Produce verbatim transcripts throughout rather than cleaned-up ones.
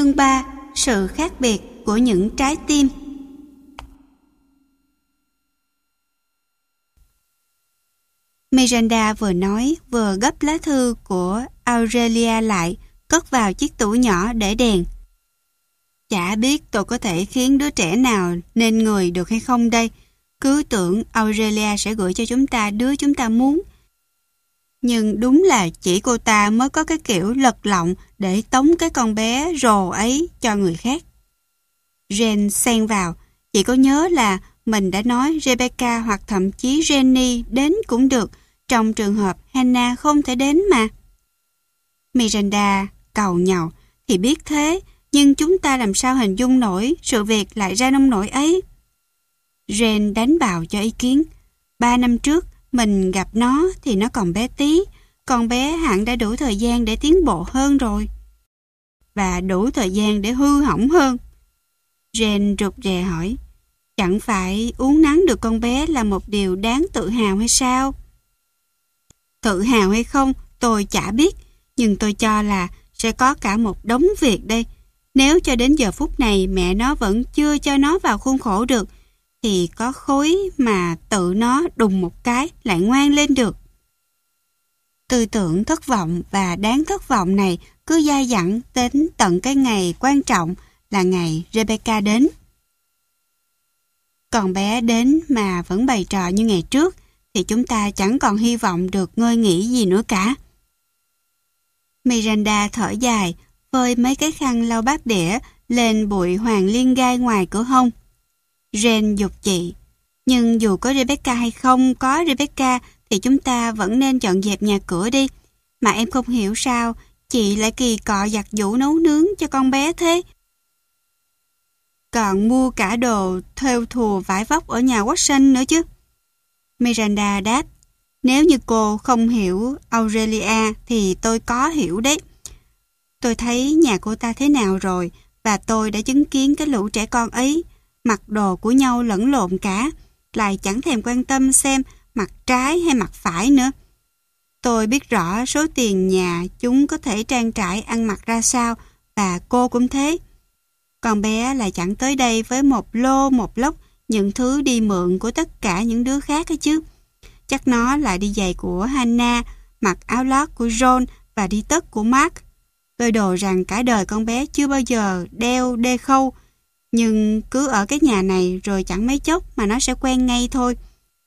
Chương ba. Sự khác biệt của những trái tim. Miranda vừa nói vừa gấp lá thư của Aurelia lại, cất vào chiếc tủ nhỏ để đèn. Chả biết tôi có thể khiến đứa trẻ nào nên người được hay không đây. Cứ tưởng Aurelia sẽ gửi cho chúng ta đứa chúng ta muốn. Nhưng đúng là chỉ cô ta mới có cái kiểu lật lọng để tống cái con bé rồ ấy cho người khác. Jane xen vào, chị có nhớ là mình đã nói Rebecca hoặc thậm chí Jenny đến cũng được, trong trường hợp Hannah không thể đến mà. Miranda càu nhàu, thì biết thế, nhưng chúng ta làm sao hình dung nổi sự việc lại ra nông nỗi ấy. Jane đánh bạo cho ý kiến. Ba năm trước, mình gặp nó thì nó còn bé tí, con bé hẳn đã đủ thời gian để tiến bộ hơn rồi. Và đủ thời gian để hư hỏng hơn. Jane rụt rè hỏi, chẳng phải uốn nắn được con bé là một điều đáng tự hào hay sao? Tự hào hay không, tôi chả biết, nhưng tôi cho là sẽ có cả một đống việc đây. Nếu cho đến giờ phút này mẹ nó vẫn chưa cho nó vào khuôn khổ được, thì có khối mà tự nó đùng một cái lại ngoan lên được. Tư tưởng thất vọng và đáng thất vọng này cứ dai dẳng đến tận cái ngày quan trọng là ngày Rebecca đến. Còn bé đến mà vẫn bày trò như ngày trước thì chúng ta chẳng còn hy vọng được ngơi nghỉ gì nữa cả. Miranda thở dài, phơi mấy cái khăn lau bát đĩa lên bụi hoàng liên gai ngoài cửa hông. Jane giục chị, nhưng dù có Rebecca hay không có Rebecca thì chúng ta vẫn nên dọn dẹp nhà cửa đi. Mà em không hiểu sao chị lại kỳ cọ giặt giũ nấu nướng cho con bé thế. Còn mua cả đồ thêu thùa vải vóc ở nhà Watson nữa chứ. Miranda đáp, nếu như cô không hiểu Aurelia thì tôi có hiểu đấy. Tôi thấy nhà cô ta thế nào rồi và tôi đã chứng kiến cái lũ trẻ con ấy mặc đồ của nhau lẫn lộn cả, lại chẳng thèm quan tâm xem mặt trái hay mặt phải nữa. Tôi biết rõ số tiền nhà chúng có thể trang trải ăn mặc ra sao và cô cũng thế. Con bé lại chẳng tới đây với một lô một lốc những thứ đi mượn của tất cả những đứa khác ấy chứ. Chắc nó lại đi giày của Hannah, mặc áo lót của John và đi tất của Mark. Tôi đồ rằng cả đời con bé chưa bao giờ đeo đê khâu, nhưng cứ ở cái nhà này rồi chẳng mấy chốc mà nó sẽ quen ngay thôi.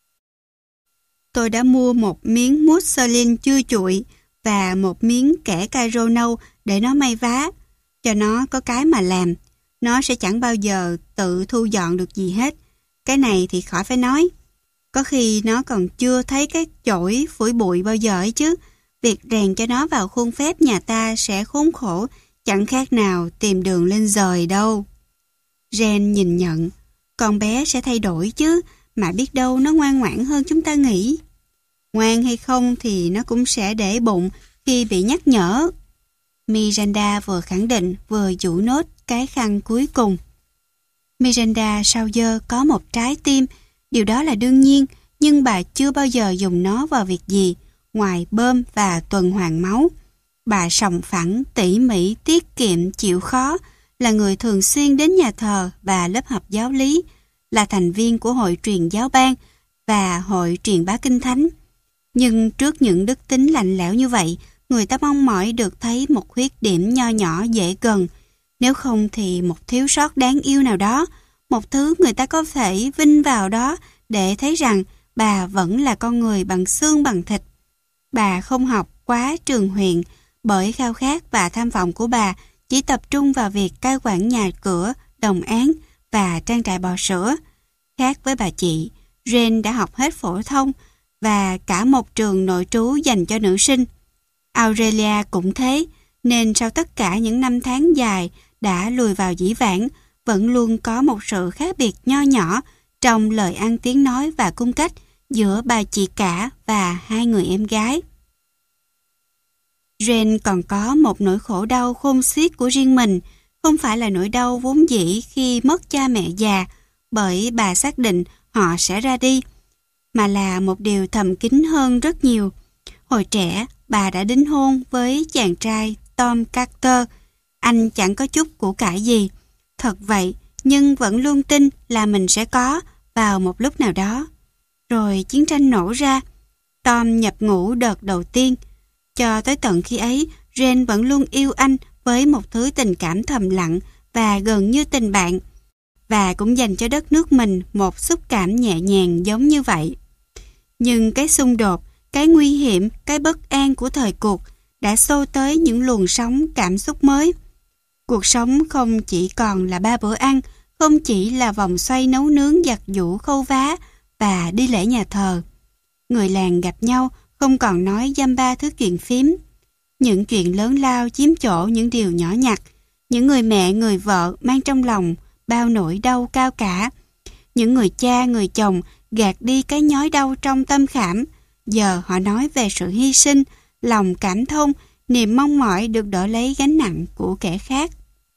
Tôi đã mua một miếng mousseline chưa chuội và một miếng kẻ caro nâu để nó may vá. Cho nó có cái mà làm, nó sẽ chẳng bao giờ tự thu dọn được gì hết. Cái này thì khỏi phải nói. Có khi nó còn chưa thấy cái chổi phủi bụi bao giờ ấy chứ. Việc rèn cho nó vào khuôn phép nhà ta sẽ khốn khổ, chẳng khác nào tìm đường lên dời đâu. Jane nhìn nhận, con bé sẽ thay đổi chứ, mà biết đâu nó ngoan ngoãn hơn chúng ta nghĩ. Ngoan hay không thì nó cũng sẽ để bụng khi bị nhắc nhở. Miranda vừa khẳng định vừa dụ nốt cái khăn cuối cùng. Miranda sau giờ có một trái tim, điều đó là đương nhiên, nhưng bà chưa bao giờ dùng nó vào việc gì, ngoài bơm và tuần hoàn máu. Bà sòng phẳng, tỉ mỉ, tiết kiệm, chịu khó, là người thường xuyên đến nhà thờ và lớp học giáo lý, là thành viên của hội truyền giáo ban và hội truyền bá kinh thánh. Nhưng trước những đức tính lạnh lẽo như vậy, người ta mong mỏi được thấy một khuyết điểm nho nhỏ dễ gần, nếu không thì một thiếu sót đáng yêu nào đó, một thứ người ta có thể vinh vào đó để thấy rằng bà vẫn là con người bằng xương bằng thịt. Bà không học quá trường huyện, bởi khao khát và tham vọng của bà chỉ tập trung vào việc cai quản nhà cửa, đồng án và trang trại bò sữa. Khác với bà chị, Jane đã học hết phổ thông và cả một trường nội trú dành cho nữ sinh. Aurelia cũng thế, nên sau tất cả những năm tháng dài đã lùi vào dĩ vãng, vẫn luôn có một sự khác biệt nho nhỏ trong lời ăn tiếng nói và cung cách giữa bà chị cả và hai người em gái. Jane còn có một nỗi khổ đau khôn xiết của riêng mình, không phải là nỗi đau vốn dĩ khi mất cha mẹ già, bởi bà xác định họ sẽ ra đi, mà là một điều thầm kín hơn rất nhiều. Hồi trẻ, bà đã đính hôn với chàng trai Tom Carter, Anh chẳng có chút của cải gì. Thật vậy, nhưng vẫn luôn tin là mình sẽ có vào một lúc nào đó. Rồi chiến tranh nổ ra. Tom nhập ngũ đợt đầu tiên. Cho tới tận khi ấy, Jane vẫn luôn yêu anh với một thứ tình cảm thầm lặng và gần như tình bạn. Và cũng dành cho đất nước mình một xúc cảm nhẹ nhàng giống như vậy. Nhưng cái xung đột, cái nguy hiểm, cái bất an của thời cuộc đã xô tới những luồng sóng cảm xúc mới. Cuộc sống không chỉ còn là ba bữa ăn, không chỉ là vòng xoay nấu nướng giặt giũ khâu vá và đi lễ nhà thờ. Người làng gặp nhau không còn nói dăm ba thứ chuyện phím. Những chuyện lớn lao chiếm chỗ những điều nhỏ nhặt. Những người mẹ, người vợ mang trong lòng bao nỗi đau cao cả. Những người cha, người chồng gạt đi cái nhói đau trong tâm khảm. Giờ họ nói về sự hy sinh, lòng cảm thông, niềm mong mỏi được đỡ lấy gánh nặng của kẻ khác.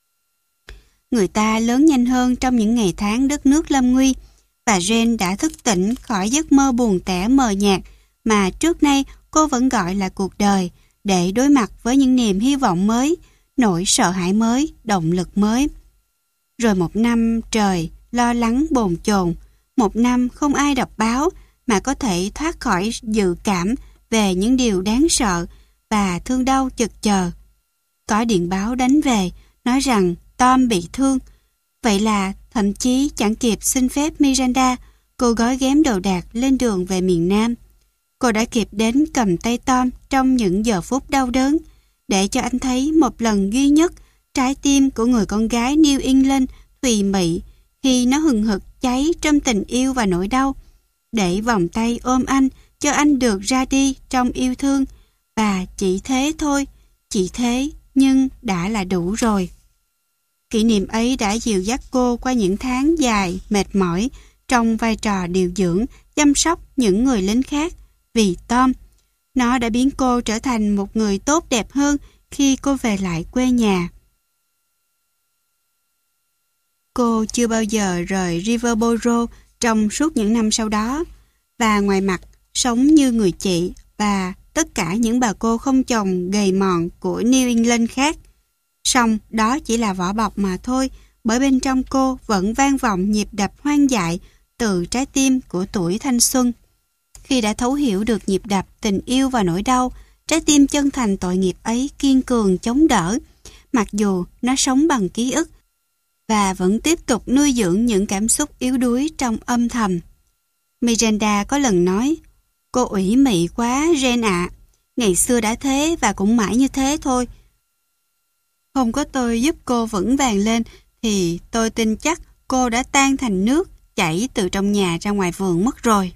Người ta lớn nhanh hơn trong những ngày tháng đất nước lâm nguy, và Jane đã thức tỉnh khỏi giấc mơ buồn tẻ mờ nhạt mà trước nay cô vẫn gọi là cuộc đời, để đối mặt với những niềm hy vọng mới, nỗi sợ hãi mới, động lực mới. Rồi một năm trời lo lắng bồn chồn, một năm không ai đọc báo mà có thể thoát khỏi dự cảm về những điều đáng sợ và thương đau chực chờ. Có điện báo đánh về, nói rằng Tom bị thương. Vậy là thậm chí chẳng kịp xin phép Miranda, cô gói ghém đồ đạc lên đường về miền Nam. Cô đã kịp đến cầm tay Tom trong những giờ phút đau đớn, để cho anh thấy một lần duy nhất trái tim của người con gái New England thùy mị khi nó hừng hực cháy trong tình yêu và nỗi đau, để vòng tay ôm anh cho anh được ra đi trong yêu thương. Và chỉ thế thôi, chỉ thế nhưng đã là đủ rồi. Kỷ niệm ấy đã dìu dắt cô qua những tháng dài, mệt mỏi trong vai trò điều dưỡng, chăm sóc những người lính khác vì Tom. Nó đã biến cô trở thành một người tốt đẹp hơn khi cô về lại quê nhà. Cô chưa bao giờ rời Riverboro trong suốt những năm sau đó, và ngoài mặt sống như người chị và tất cả những bà cô không chồng gầy mòn của New England khác. Song đó chỉ là vỏ bọc mà thôi, bởi bên trong cô vẫn vang vọng nhịp đập hoang dại từ trái tim của tuổi thanh xuân. Khi đã thấu hiểu được nhịp đập tình yêu và nỗi đau, trái tim chân thành tội nghiệp ấy kiên cường chống đỡ, mặc dù nó sống bằng ký ức và vẫn tiếp tục nuôi dưỡng những cảm xúc yếu đuối trong âm thầm. Miranda có lần nói, cô ủy mị quá Jane ạ, ngày xưa đã thế và cũng mãi như thế thôi. Không có tôi giúp cô vững vàng lên thì tôi tin chắc cô đã tan thành nước chảy từ trong nhà ra ngoài vườn mất rồi.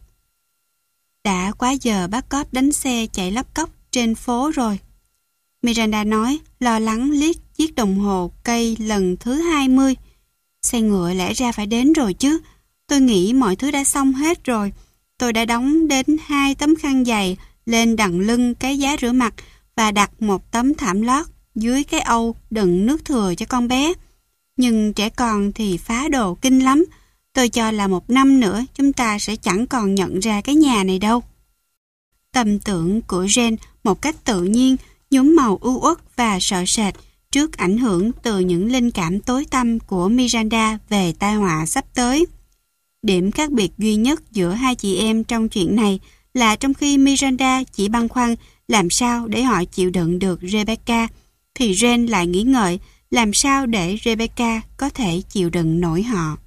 Đã quá giờ bắt cóp đánh xe chạy lóc cóc trên phố rồi. Miranda nói, lo lắng liếc chiếc đồng hồ cây lần thứ hai mươi. Xe ngựa lẽ ra phải đến rồi chứ. Tôi nghĩ mọi thứ đã xong hết rồi. Tôi đã đóng đến hai tấm khăn giày lên đằng lưng cái giá rửa mặt và đặt một tấm thảm lót dưới cái âu đựng nước thừa cho con bé. Nhưng trẻ con thì phá đồ kinh lắm. Tôi cho là một năm nữa chúng ta sẽ chẳng còn nhận ra cái nhà này đâu. Tâm tưởng của Jane một cách tự nhiên nhuốm màu u uất và sợ sệt trước ảnh hưởng từ những linh cảm tối tăm của Miranda về tai họa sắp tới. Điểm khác biệt duy nhất giữa hai chị em trong chuyện này là trong khi Miranda chỉ băn khoăn làm sao để họ chịu đựng được Rebecca, thì Jane lại nghĩ ngợi làm sao để Rebecca có thể chịu đựng nổi họ.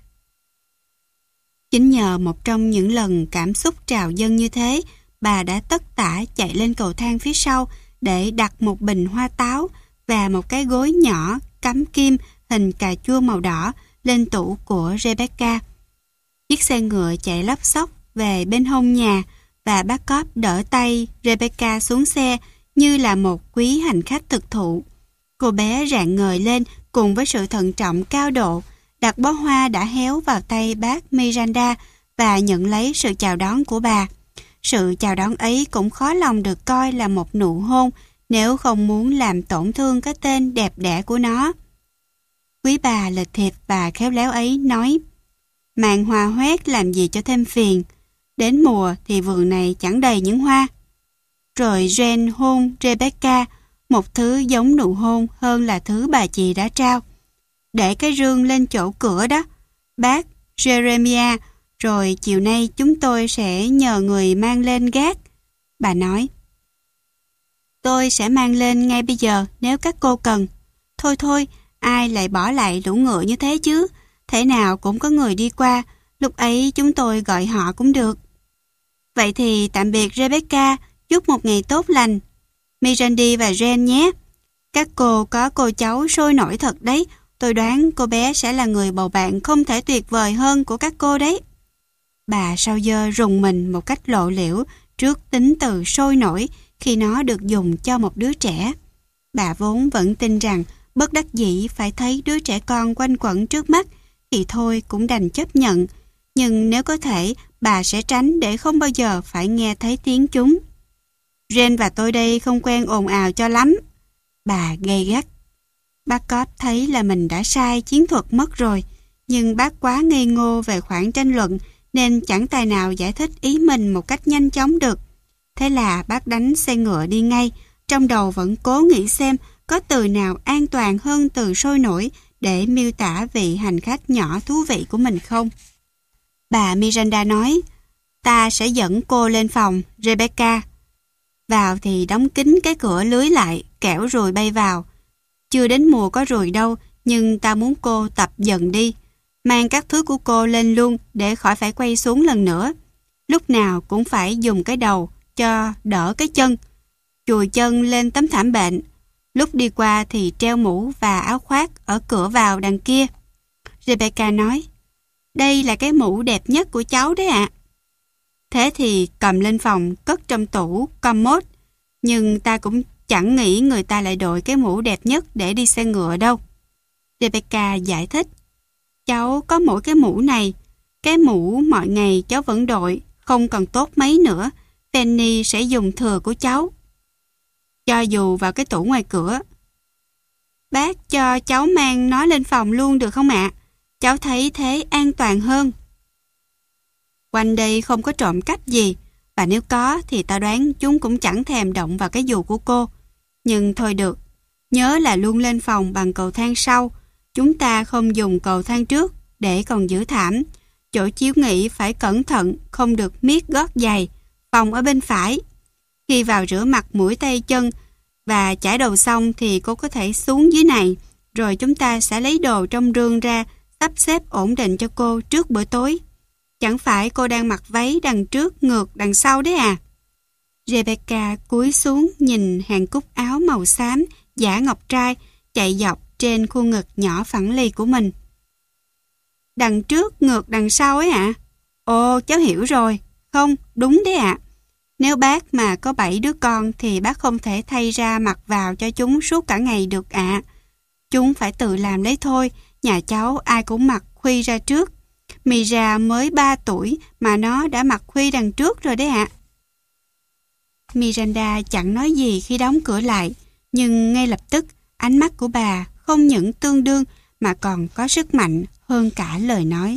Chính nhờ một trong những lần cảm xúc trào dâng như thế, bà đã tất tả chạy lên cầu thang phía sau để đặt một bình hoa táo và một cái gối nhỏ cắm kim hình cà chua màu đỏ lên tủ của Rebecca. Chiếc xe ngựa chạy lóc xóc về bên hông nhà và bác cóp đỡ tay Rebecca xuống xe như là một quý hành khách thực thụ. Cô bé rạng ngời lên cùng với sự thận trọng cao độ, đặt bó hoa đã héo vào tay bác Miranda và nhận lấy sự chào đón của bà. Sự chào đón ấy cũng khó lòng được coi là một nụ hôn nếu không muốn làm tổn thương cái tên đẹp đẽ của nó. Quý bà lịch thiệp và khéo léo ấy nói, màn hoa hoét làm gì cho thêm phiền, đến mùa thì vườn này chẳng đầy những hoa. Rồi Jane hôn Rebecca, một thứ giống nụ hôn hơn là thứ bà chị đã trao. Để cái rương lên chỗ cửa đó, bác Jeremiah, rồi chiều nay chúng tôi sẽ nhờ người mang lên gác. Bà nói, tôi sẽ mang lên ngay bây giờ nếu các cô cần. Thôi thôi, ai lại bỏ lại lũ ngựa như thế chứ? Thể nào cũng có người đi qua, lúc ấy chúng tôi gọi họ cũng được. Vậy thì tạm biệt Rebecca, chúc một ngày tốt lành. Mirandy và Jen nhé. Các cô có cô cháu sôi nổi thật đấy. Tôi đoán cô bé sẽ là người bầu bạn không thể tuyệt vời hơn của các cô đấy. Bà Sao Dơ rùng mình một cách lộ liễu trước tính từ sôi nổi khi nó được dùng cho một đứa trẻ. Bà vốn vẫn tin rằng bất đắc dĩ phải thấy đứa trẻ con quanh quẩn trước mắt thì thôi cũng đành chấp nhận. Nhưng nếu có thể, bà sẽ tránh để không bao giờ phải nghe thấy tiếng chúng. Jen và tôi đây không quen ồn ào cho lắm. Bà gay gắt. Bác Cóp thấy là mình đã sai chiến thuật mất rồi, nhưng bác quá ngây ngô về khoản tranh luận nên chẳng tài nào giải thích ý mình một cách nhanh chóng được. Thế là bác đánh xe ngựa đi ngay, trong đầu vẫn cố nghĩ xem có từ nào an toàn hơn từ sôi nổi để miêu tả vị hành khách nhỏ thú vị của mình không. Bà Miranda nói, ta sẽ dẫn cô lên phòng, Rebecca. Vào thì đóng kín cái cửa lưới lại, kẻo ruồi bay vào. Chưa đến mùa có ruồi đâu, nhưng ta muốn cô tập dần đi. Mang các thứ của cô lên luôn để khỏi phải quay xuống lần nữa. Lúc nào cũng phải dùng cái đầu cho đỡ cái chân. Chùi chân lên tấm thảm bệnh. Lúc đi qua thì treo mũ và áo khoác ở cửa vào đằng kia. Rebecca nói, đây là cái mũ đẹp nhất của cháu đấy ạ. Thế thì cầm lên phòng cất trong tủ commode. Nhưng ta cũng chẳng nghĩ người ta lại đội cái mũ đẹp nhất để đi xe ngựa đâu. Rebecca giải thích, cháu có mỗi cái mũ này. Cái mũ mọi ngày cháu vẫn đội, không còn tốt mấy nữa. Penny sẽ dùng thừa của cháu. Cho dù vào cái tủ ngoài cửa. Bác cho cháu mang nó lên phòng luôn được không ạ? Cháu thấy thế an toàn hơn. Quanh đây không có trộm cắp gì, và nếu có thì ta đoán chúng cũng chẳng thèm động vào cái dù của cô. Nhưng thôi được, nhớ là luôn lên phòng bằng cầu thang sau. Chúng ta không dùng cầu thang trước để còn giữ thảm. Chỗ chiếu nghỉ phải cẩn thận, không được miết gót giày. Phòng ở bên phải. Khi vào rửa mặt mũi tay chân và chải đầu xong thì cô có thể xuống dưới này. Rồi chúng ta sẽ lấy đồ trong rương ra, sắp xếp ổn định cho cô trước bữa tối. Chẳng phải cô đang mặc váy đằng trước ngược đằng sau đấy à? Rebecca cúi xuống nhìn hàng cúc áo màu xám giả ngọc trai chạy dọc trên khuôn ngực nhỏ phẳng lì của mình. Đằng trước ngược đằng sau ấy ạ? À? Ồ, cháu hiểu rồi. Không, đúng đấy ạ. À. Nếu bác mà có bảy đứa con thì bác không thể thay ra mặc vào cho chúng suốt cả ngày được ạ. À. Chúng phải tự làm lấy thôi, nhà cháu ai cũng mặc khuy ra trước. Mira mới ba tuổi mà nó đã mặc khuy đằng trước rồi đấy ạ. À. Miranda chẳng nói gì khi đóng cửa lại, nhưng ngay lập tức ánh mắt của bà không những tương đương mà còn có sức mạnh hơn cả lời nói.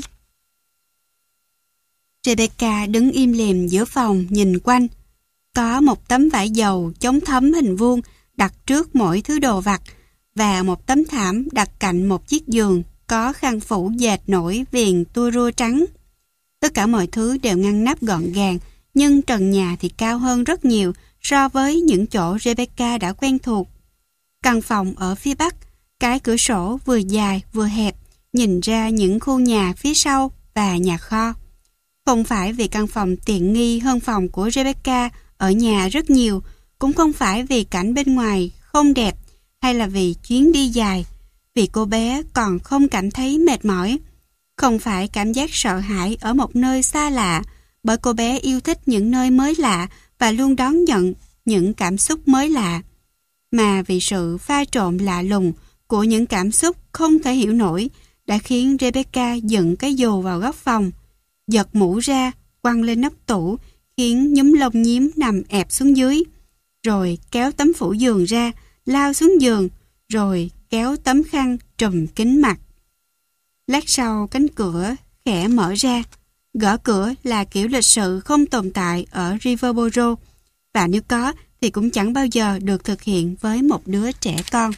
Rebecca đứng im lìm giữa phòng nhìn quanh. Có một tấm vải dầu chống thấm hình vuông đặt trước mỗi thứ đồ vặt và một tấm thảm đặt cạnh một chiếc giường có khăn phủ dệt nổi viền tua rua trắng. Tất cả mọi thứ đều ngăn nắp gọn gàng, nhưng trần nhà thì cao hơn rất nhiều so với những chỗ Rebecca đã quen thuộc. Căn phòng ở phía bắc, cái cửa sổ vừa dài vừa hẹp, nhìn ra những khu nhà phía sau và nhà kho. Không phải vì căn phòng tiện nghi hơn phòng của Rebecca ở nhà rất nhiều, cũng không phải vì cảnh bên ngoài không đẹp hay là vì chuyến đi dài, vì cô bé còn không cảm thấy mệt mỏi. Không phải cảm giác sợ hãi ở một nơi xa lạ, bởi cô bé yêu thích những nơi mới lạ và luôn đón nhận những cảm xúc mới lạ, mà vì sự pha trộn lạ lùng của những cảm xúc không thể hiểu nổi đã khiến Rebecca dựng cái dù vào góc phòng, giật mũ ra, quăng lên nắp tủ, khiến nhúm lông nhím nằm ẹp xuống dưới, rồi kéo tấm phủ giường ra, lao xuống giường, rồi kéo tấm khăn trùm kín mặt. Lát sau cánh cửa khẽ mở ra. Gõ cửa là kiểu lịch sự không tồn tại ở Riverboro, và nếu có thì cũng chẳng bao giờ được thực hiện với một đứa trẻ con.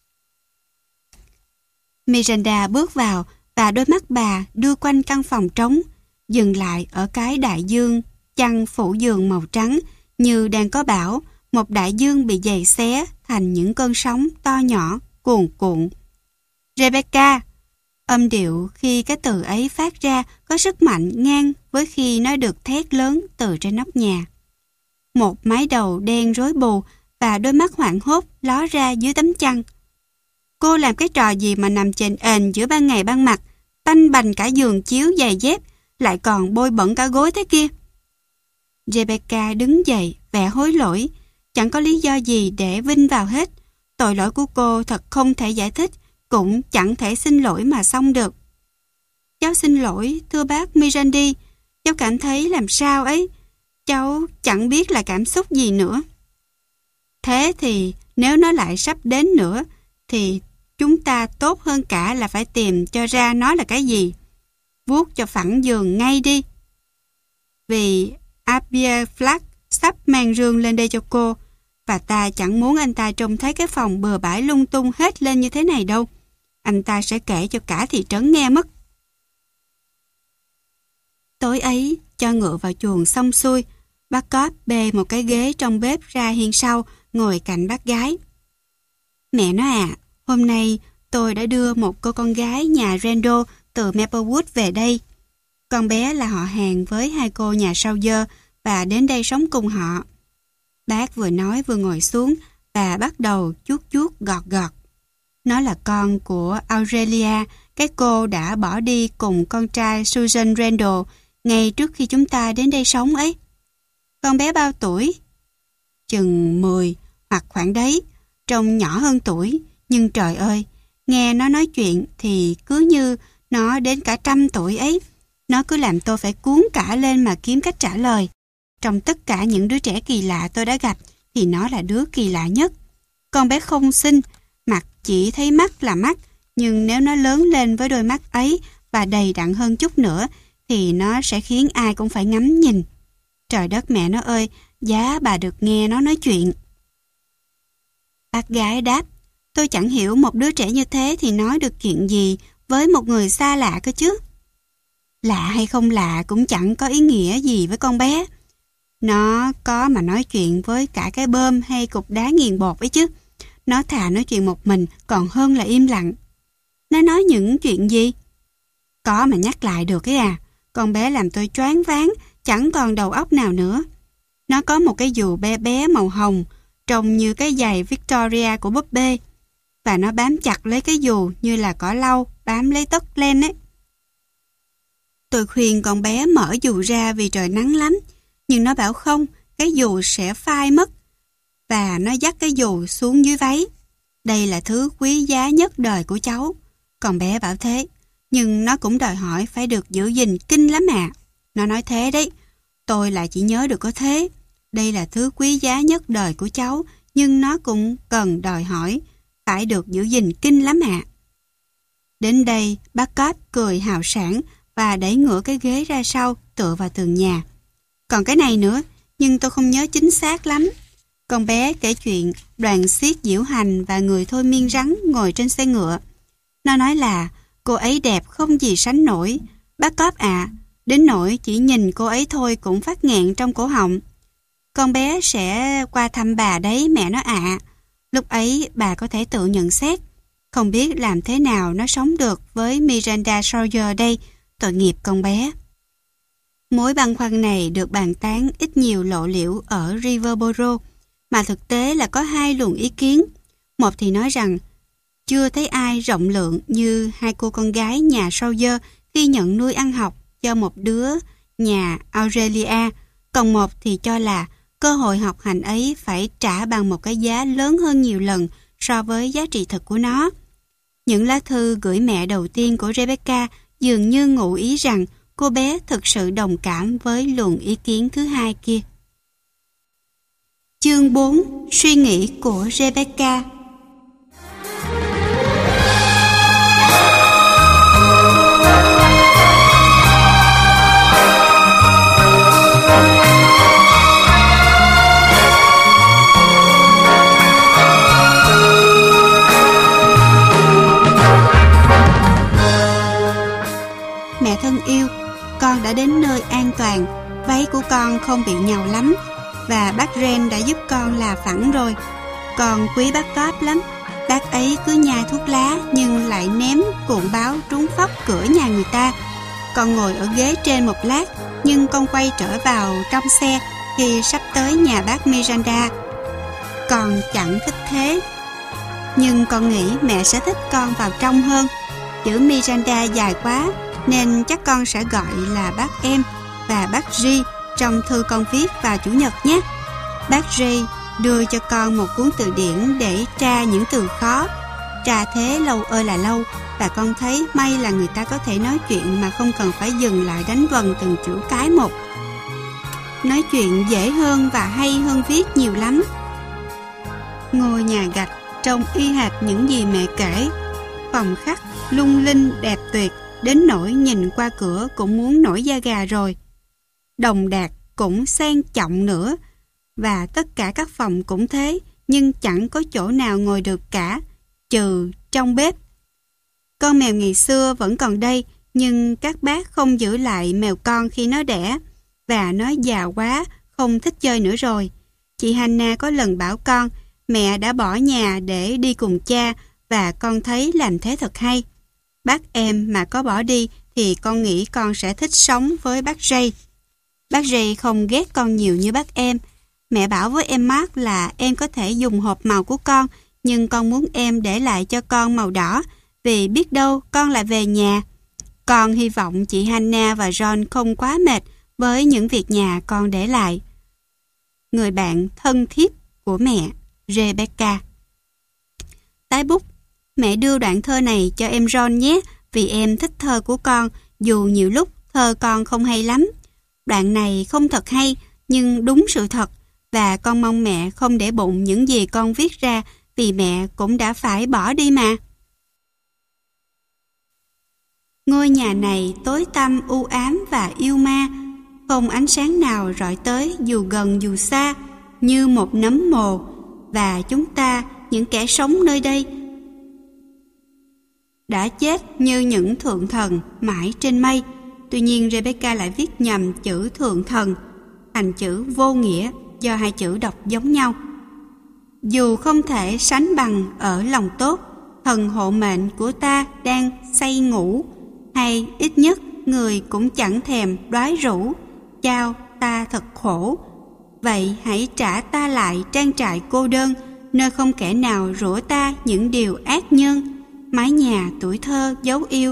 Miranda bước vào và đôi mắt bà đưa quanh căn phòng trống, dừng lại ở cái đại dương chăn phủ giường màu trắng như đang có bão, một đại dương bị giày xé thành những cơn sóng to nhỏ cuồn cuộn. Rebecca! Âm điệu khi cái từ ấy phát ra có sức mạnh ngang với khi nó được thét lớn từ trên nóc nhà. Một mái đầu đen rối bù và đôi mắt hoảng hốt ló ra dưới tấm chăn. Cô làm cái trò gì mà nằm chềnh ền giữa ban ngày ban mặt, tanh bành cả giường chiếu giày dép, lại còn bôi bẩn cả gối thế kia. Rebecca đứng dậy, vẻ hối lỗi. Chẳng có lý do gì để vin vào hết. Tội lỗi của cô thật không thể giải thích, cũng chẳng thể xin lỗi mà xong được. Cháu xin lỗi, thưa bác Mirandi. Cháu cảm thấy làm sao ấy. Cháu chẳng biết là cảm xúc gì nữa. Thế thì nếu nó lại sắp đến nữa, thì chúng ta tốt hơn cả là phải tìm cho ra nó là cái gì. Vuốt cho phẳng giường ngay đi. Vì Abia Flack sắp mang rương lên đây cho cô, và ta chẳng muốn anh ta trông thấy cái phòng bừa bãi lung tung hết lên như thế này đâu. Anh ta sẽ kể cho cả thị trấn nghe mất. Tối ấy, cho ngựa vào chuồng xong xuôi, bác Cóp bê một cái ghế trong bếp ra hiên sau, ngồi cạnh bác gái. Mẹ nói à, hôm nay tôi đã đưa một cô con gái nhà Randall từ Maplewood về đây. Con bé là họ hàng với hai cô nhà Sawyer và đến đây sống cùng họ. Bác vừa nói vừa ngồi xuống và bắt đầu chuốt chuốt gọt gọt. Nó là con của Aurelia, cái cô đã bỏ đi cùng con trai Susan Randall ngay trước khi chúng ta đến đây sống ấy. Con bé bao tuổi? Chừng mười hoặc khoảng đấy, trông nhỏ hơn tuổi, nhưng trời ơi, nghe nó nói chuyện thì cứ như nó đến cả trăm tuổi ấy. Nó cứ làm tôi phải cuốn cả lên mà kiếm cách trả lời. Trong tất cả những đứa trẻ kỳ lạ tôi đã gặp thì nó là đứa kỳ lạ nhất. Con bé không xinh, mặt chỉ thấy mắt là mắt, nhưng nếu nó lớn lên với đôi mắt ấy và đầy đặn hơn chút nữa thì nó sẽ khiến ai cũng phải ngắm nhìn. Trời đất mẹ nó ơi, giá bà được nghe nó nói chuyện. Bác gái đáp, tôi chẳng hiểu một đứa trẻ như thế thì nói được chuyện gì với một người xa lạ cơ chứ. Lạ hay không lạ cũng chẳng có ý nghĩa gì với con bé. Nó có mà nói chuyện với cả cái bơm hay cục đá nghiền bột ấy chứ. Nó thà nói chuyện một mình còn hơn là im lặng. Nó nói những chuyện gì? Có mà nhắc lại được ấy à. Con bé làm tôi choáng váng, chẳng còn đầu óc nào nữa. Nó có một cái dù bé bé màu hồng, trông như cái giày Victoria của búp bê. Và nó bám chặt lấy cái dù như là cỏ lau bám lấy tất len ấy. Tôi khuyên con bé mở dù ra vì trời nắng lắm, nhưng nó bảo không, cái dù sẽ phai mất. Và nó dắt cái dù xuống dưới váy. Đây là thứ quý giá nhất đời của cháu. Con bé bảo thế, nhưng nó cũng đòi hỏi phải được giữ gìn kinh lắm à. Nó nói thế đấy, tôi lại chỉ nhớ được có thế. Đây là thứ quý giá nhất đời của cháu, nhưng nó cũng cần đòi hỏi phải được giữ gìn kinh lắm ạ. À. Đến đây, bác Cóp cười hào sảng và đẩy ngửa cái ghế ra sau tựa vào tường nhà. Còn cái này nữa, nhưng tôi không nhớ chính xác lắm. Con bé kể chuyện đoàn xiếc diễu hành và người thôi miên rắn ngồi trên xe ngựa. Nó nói là cô ấy đẹp không gì sánh nổi. Bác Cóp ạ, à, đến nỗi chỉ nhìn cô ấy thôi cũng phát nghẹn trong cổ họng. Con bé sẽ qua thăm bà đấy mẹ nó ạ. À. Lúc ấy bà có thể tự nhận xét. Không biết làm thế nào nó sống được với Miranda Sawyer đây, tội nghiệp con bé. Mối băn khoăn này được bàn tán ít nhiều lộ liễu ở Riverboro, mà thực tế là có hai luồng ý kiến. Một thì nói rằng chưa thấy ai rộng lượng như hai cô con gái nhà Sawyer khi nhận nuôi ăn học cho một đứa nhà Aurelia, còn một thì cho là cơ hội học hành ấy phải trả bằng một cái giá lớn hơn nhiều lần so với giá trị thực của nó. Những lá thư gửi mẹ đầu tiên của Rebecca dường như ngụ ý rằng cô bé thực sự đồng cảm với luồng ý kiến thứ hai kia. Chương bốn. Suy nghĩ của Rebecca. đã đến nơi an toàn, váy của con không bị nhàu lắm, và bác Ren đã giúp con là phẳng rồi. Con quý bác Top lắm. Bác ấy cứ nhai thuốc lá nhưng lại ném cuộn báo trúng phóc cửa nhà người ta. Con ngồi ở ghế trên một lát, nhưng con quay trở vào trong xe khi sắp tới nhà bác Miranda. Con chẳng thích thế, nhưng con nghĩ mẹ sẽ thích con vào trong hơn. Chữ Miranda dài quá nên chắc con sẽ gọi là bác em và bác G trong thư con viết vào Chủ nhật nhé. Bác G đưa cho con một cuốn từ điển để tra những từ khó. Tra thế lâu ơi là lâu, và con thấy may là người ta có thể nói chuyện mà không cần phải dừng lại đánh vần từng chữ cái một. Nói chuyện dễ hơn và hay hơn viết nhiều lắm. Ngôi nhà gạch trông y hệt những gì mẹ kể. Phòng khách lung linh đẹp tuyệt đến nỗi nhìn qua cửa cũng muốn nổi da gà rồi. Đồng đạc cũng sang trọng nữa, và tất cả các phòng cũng thế, nhưng chẳng có chỗ nào ngồi được cả, trừ trong bếp. Con mèo ngày xưa vẫn còn đây, nhưng các bác không giữ lại mèo con khi nó đẻ, và nó già quá, không thích chơi nữa rồi. Chị Hannah có lần bảo con, mẹ đã bỏ nhà để đi cùng cha, và con thấy làm thế thật hay. Bác em mà có bỏ đi thì con nghĩ con sẽ thích sống với bác Ray. Bác Ray không ghét con nhiều như bác em. Mẹ bảo với em Mark là em có thể dùng hộp màu của con, nhưng con muốn em để lại cho con màu đỏ, vì biết đâu con lại về nhà. Con hy vọng chị Hannah và John không quá mệt với những việc nhà con để lại. Người bạn thân thiết của mẹ, Rebecca. Tái bút, mẹ đưa đoạn thơ này cho em John nhé, vì em thích thơ của con, dù nhiều lúc thơ con không hay lắm. Đoạn này không thật hay, nhưng đúng sự thật, và con mong mẹ không để bụng những gì con viết ra, vì mẹ cũng đã phải bỏ đi mà. Ngôi nhà này tối tăm u ám và yêu ma, không ánh sáng nào rọi tới dù gần dù xa, như một nấm mồ, và chúng ta, những kẻ sống nơi đây, đã chết như những thượng thần mãi trên mây. Tuy nhiên Rebecca lại viết nhầm chữ thượng thần thành chữ vô nghĩa do hai chữ đọc giống nhau. Dù không thể sánh bằng ở lòng tốt, thần hộ mệnh của ta đang say ngủ, hay ít nhất người cũng chẳng thèm đoái rũ. Chao, ta thật khổ. Vậy hãy trả ta lại trang trại cô đơn, nơi không kẻ nào rủa ta những điều ác nhân. Mái nhà tuổi thơ dấu yêu.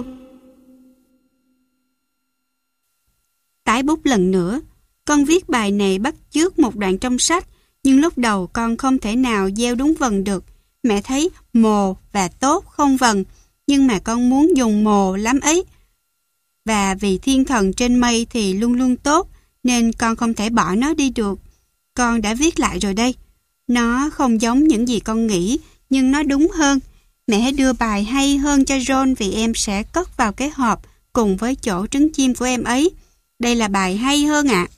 Tái bút lần nữa, con viết bài này bắt chước một đoạn trong sách, nhưng lúc đầu con không thể nào gieo đúng vần được. Mẹ thấy mồ và tốt không vần, nhưng mà con muốn dùng mồ lắm ấy. Và vì thiên thần trên mây thì luôn luôn tốt, nên con không thể bỏ nó đi được. Con đã viết lại rồi đây. Nó không giống những gì con nghĩ, nhưng nó đúng hơn. Mẹ hãy đưa bài hay hơn cho John, vì em sẽ cất vào cái hộp cùng với chỗ trứng chim của em ấy. Đây là bài hay hơn ạ. À.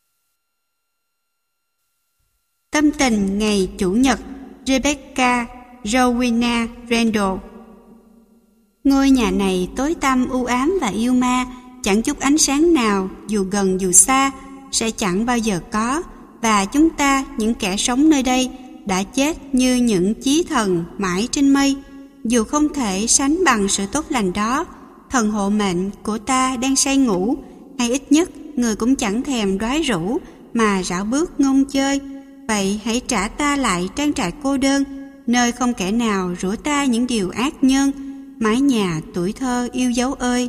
Tâm tình ngày Chủ nhật, Rebecca Rowena Randall. Ngôi nhà này tối tăm u ám và yêu ma, chẳng chút ánh sáng nào, dù gần dù xa, sẽ chẳng bao giờ có, và chúng ta, những kẻ sống nơi đây, đã chết như những chí thần mãi trên mây. Dù không thể sánh bằng sự tốt lành đó, thần hộ mệnh của ta đang say ngủ, hay ít nhất người cũng chẳng thèm đoái rũ mà rảo bước ngông chơi. Vậy hãy trả ta lại trang trại cô đơn, nơi không kẻ nào rủa ta những điều ác nhân. Mái nhà tuổi thơ yêu dấu ơi.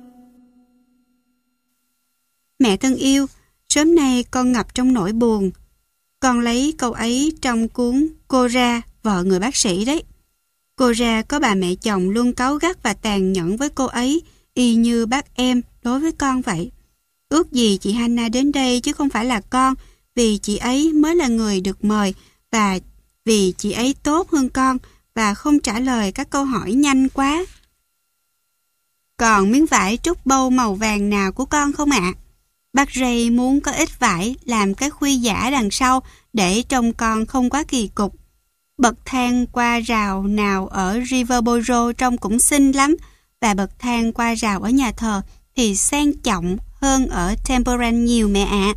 Mẹ thân yêu, sớm nay con ngập trong nỗi buồn. Con lấy câu ấy trong cuốn Cora, vợ người bác sĩ đấy. Cora có bà mẹ chồng luôn cáu gắt và tàn nhẫn với cô ấy, y như bác em đối với con vậy. Ước gì chị Hannah đến đây chứ không phải là con, vì chị ấy mới là người được mời, và vì chị ấy tốt hơn con và không trả lời các câu hỏi nhanh quá. Còn miếng vải trúc bâu màu vàng nào của con không ạ? À? Bác Ray muốn có ít vải làm cái khuy giả đằng sau để trông con không quá kỳ cục. Bậc thang qua rào nào ở Riverboro trông cũng xinh lắm, và bậc thang qua rào ở nhà thờ thì sang trọng hơn ở Temporary nhiều mẹ ạ.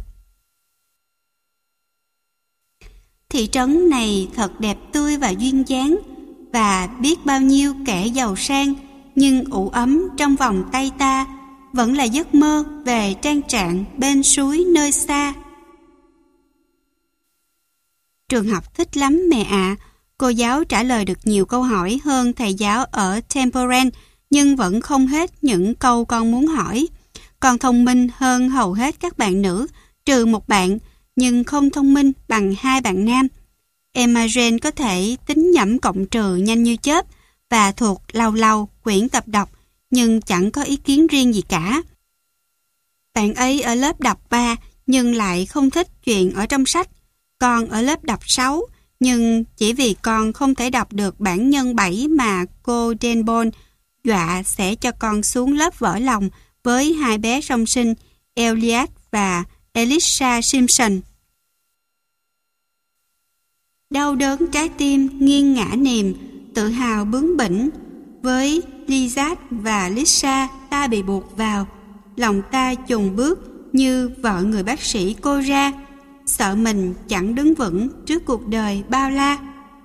Thị trấn này thật đẹp tươi và duyên dáng, và biết bao nhiêu kẻ giàu sang, nhưng ủ ấm trong vòng tay ta vẫn là giấc mơ về trang trại bên suối nơi xa. Trường học thích lắm mẹ ạ. Cô giáo trả lời được nhiều câu hỏi hơn thầy giáo ở Temporary, nhưng vẫn không hết những câu con muốn hỏi. Con thông minh hơn hầu hết các bạn nữ, trừ một bạn, nhưng không thông minh bằng hai bạn nam. Emma Jane có thể tính nhẩm cộng trừ nhanh như chớp và thuộc lâu lâu quyển tập đọc, nhưng chẳng có ý kiến riêng gì cả. Bạn ấy ở lớp đọc ba nhưng lại không thích chuyện ở trong sách. Con ở lớp đọc sáu, nhưng chỉ vì con không thể đọc được bản nhân bảy mà cô Denbon dọa sẽ cho con xuống lớp vỡ lòng với hai bé song sinh Elliot và Elisha Simpson. Đau đớn trái tim nghiêng ngã niềm, tự hào bướng bỉnh. Với Lizard và Lisa ta bị buộc vào, lòng ta chùng bước như vợ người bác sĩ cô ra, sợ mình chẳng đứng vững trước cuộc đời bao la.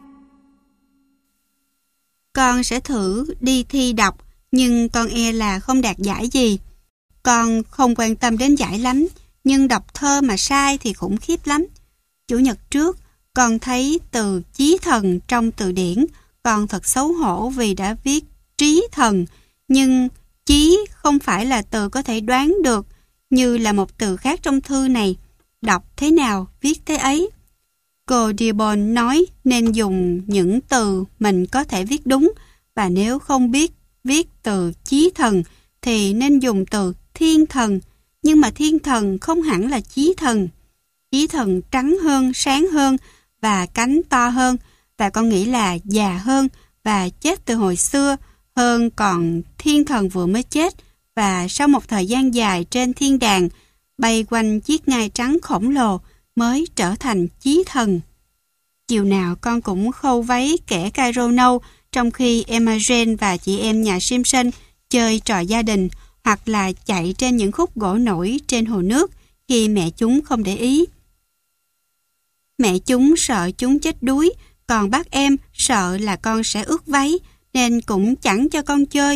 Con sẽ thử đi thi đọc, nhưng con e là không đạt giải gì. Con không quan tâm đến giải lắm, nhưng đọc thơ mà sai thì khủng khiếp lắm. Chủ nhật trước, con thấy từ chí thần trong từ điển. Con thật xấu hổ vì đã viết trí thần, nhưng chí không phải là từ có thể đoán được, như là một từ khác trong thư này. Đọc thế nào, viết thế ấy. Cô Dearborn nói nên dùng những từ mình có thể viết đúng, và nếu không biết viết từ chí thần thì nên dùng từ thiên thần. Nhưng mà thiên thần không hẳn là chí thần. Chí thần trắng hơn, sáng hơn và cánh to hơn, và con nghĩ là già hơn và chết từ hồi xưa hơn, còn thiên thần vừa mới chết và sau một thời gian dài trên thiên đàng bay quanh chiếc ngai trắng khổng lồ mới trở thành chí thần. Chiều nào con cũng khâu váy kẻ Cairo nâu, trong khi Emma Jane và chị em nhà Simpson chơi trò gia đình hoặc là chạy trên những khúc gỗ nổi trên hồ nước khi mẹ chúng không để ý. Mẹ chúng sợ chúng chết đuối, còn bác em sợ là con sẽ ướt váy, nên cũng chẳng cho con chơi.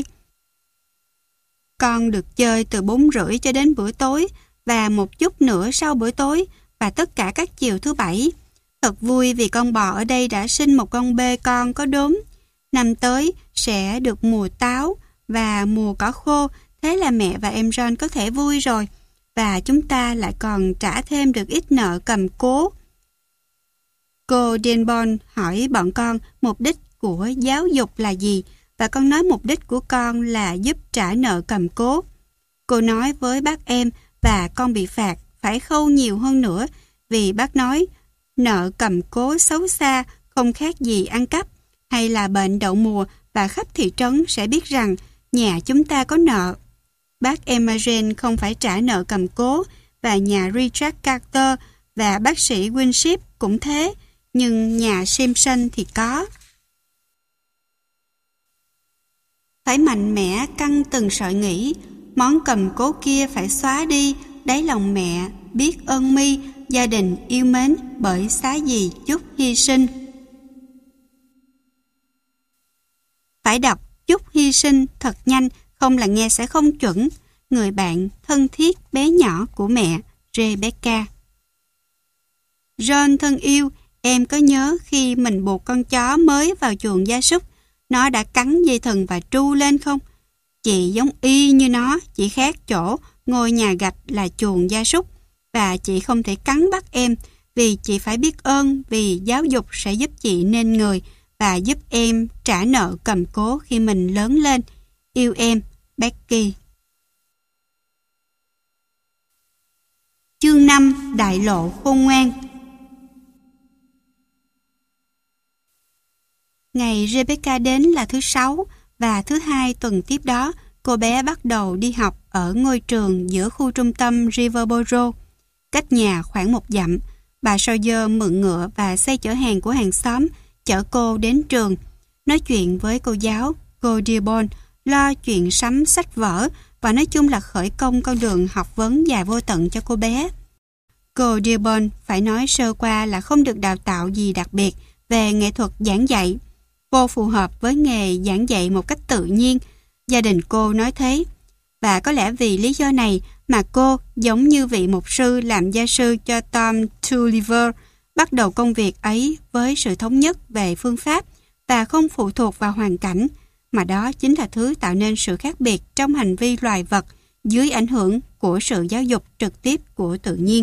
Con được chơi từ bốn rưỡi cho đến bữa tối, và một chút nữa sau bữa tối, và tất cả các chiều thứ bảy. Thật vui vì con bò ở đây đã sinh một con bê con có đốm. Năm tới sẽ được mùa táo và mùa cỏ khô, thế là mẹ và em John có thể vui rồi, và chúng ta lại còn trả thêm được ít nợ cầm cố. Cô Denbon hỏi bọn con mục đích của giáo dục là gì, và con nói mục đích của con là giúp trả nợ cầm cố. Cô nói với bác em và con bị phạt phải khâu nhiều hơn nữa, vì bác nói nợ cầm cố xấu xa không khác gì ăn cắp hay là bệnh đậu mùa, và khắp thị trấn sẽ biết rằng nhà chúng ta có nợ. Bác Emma Jane không phải trả nợ cầm cố, và nhà Richard Carter và bác sĩ Winship cũng thế, nhưng nhà Simpson thì có. Phải mạnh mẽ căng từng sợi nghĩ, món cầm cố kia phải xóa đi đáy lòng mẹ, biết ơn mi, gia đình yêu mến bởi xá gì chút hy sinh. Phải đọc chút hy sinh thật nhanh, không là nghe sẽ không chuẩn. Người bạn thân thiết bé nhỏ của mẹ, Rebecca. John thân yêu, em có nhớ khi mình buộc con chó mới vào chuồng gia súc, nó đã cắn dây thừng và tru lên không? Chị giống y như nó, chỉ khác chỗ ngôi nhà gạch là chuồng gia súc, và chị không thể cắn bắt em, vì chị phải biết ơn vì giáo dục sẽ giúp chị nên người và giúp em trả nợ cầm cố khi mình lớn lên. Yêu em, Becky. Chương năm, Đại lộ khôn ngoan. Ngày Rebecca đến là thứ sáu, và thứ hai tuần tiếp đó, cô bé bắt đầu đi học ở ngôi trường giữa khu trung tâm Riverboro. Cách nhà khoảng một dặm, bà Sawyer mượn ngựa và xe chở hàng của hàng xóm chở cô đến trường. Nói chuyện với cô giáo, cô Dearborn, lo chuyện sắm sách vở và nói chung là khởi công con đường học vấn dài vô tận cho cô bé. Cô Dearborn phải nói sơ qua là không được đào tạo gì đặc biệt về nghệ thuật giảng dạy. Cô phù hợp với nghề giảng dạy một cách tự nhiên, gia đình cô nói thế. Và có lẽ vì lý do này mà cô, giống như vị mục sư làm gia sư cho Tom Tulliver, bắt đầu công việc ấy với sự thống nhất về phương pháp và không phụ thuộc vào hoàn cảnh, mà đó chính là thứ tạo nên sự khác biệt trong hành vi loài vật dưới ảnh hưởng của sự giáo dục trực tiếp của tự nhiên.